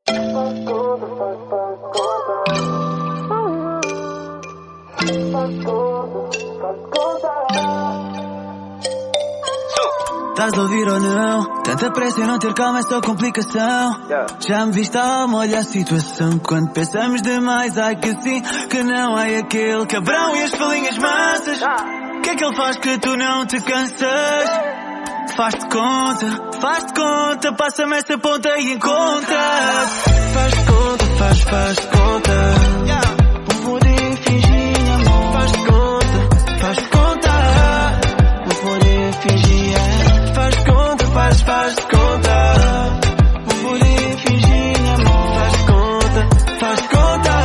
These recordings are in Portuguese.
Estás a ouvir ou não? Tanta pressa e não ter calma é só complicação. Já me viste a alma, olha a situação. Quando pensamos demais, ai que sim, que não. Ai aquele cabrão e as falinhas mansas. Que é que ele faz que tu não te cansas? Faz-te conta, passa-me essa ponta e encontra. Faz conta, faz conta. Não poder fingir amor. Faz conta. Não poder fingir. Faz conta. Não poder fingir amor. Faz conta.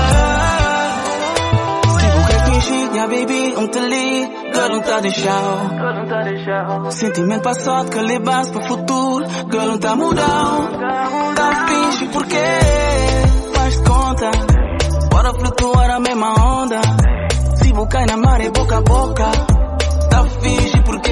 Se você fingir, yeah baby, te li. Girl, não tá deixando. Sentimento passado que levaste para o futuro. Girl, não tá mudando. Tá finge porque faz conta. Bora flutuar a mesma onda. Se vou cair na maré boca a boca. Tá finge porque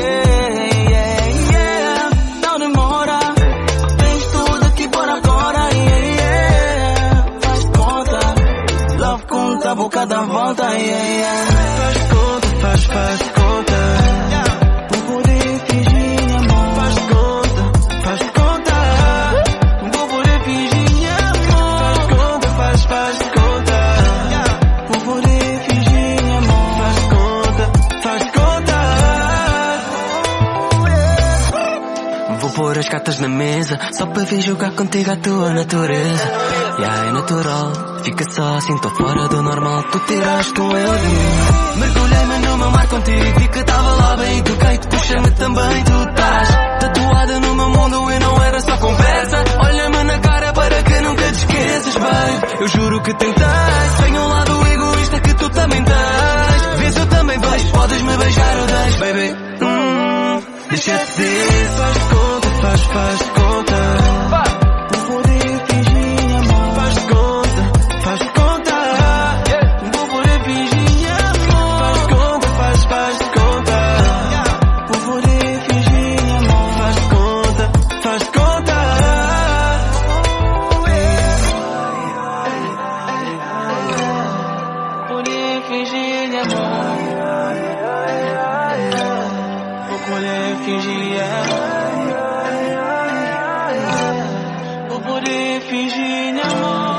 não demora. Tens tudo aqui por agora. Faz conta. Love conta, boca da volta. Faz conta. Não poder fingir amor. Faz conta. Não vou poder fingir amor. Faz conta. Não poder fingir amor. Faz conta. Vou pôr as cartas na mesa só para vir jogar contigo a tua natureza. É natural, fica só assim, tô fora do normal. Tu tiraste um eu de mim. Mergulhei-me no meu mar contigo, vi que tava lá bem. Toquei-te, puxa-me também, tu estás tatuada no meu mundo e não era só conversa. Olha-me na cara para que nunca te esqueças, babe. Eu juro que tentei, tenho um lado egoísta que tu também tens. Vês, eu também vejo, podes-me beijar ou deixo, baby. Deixa-te dizer, faz conta. Não poder fingir amor. Faz conta. Não vou poder fingir amor. Faz conta. Não vou poder fingir amor. Faz conta. Poder fingir amor. Vou poder fingir amor. Vou poder fingir amor.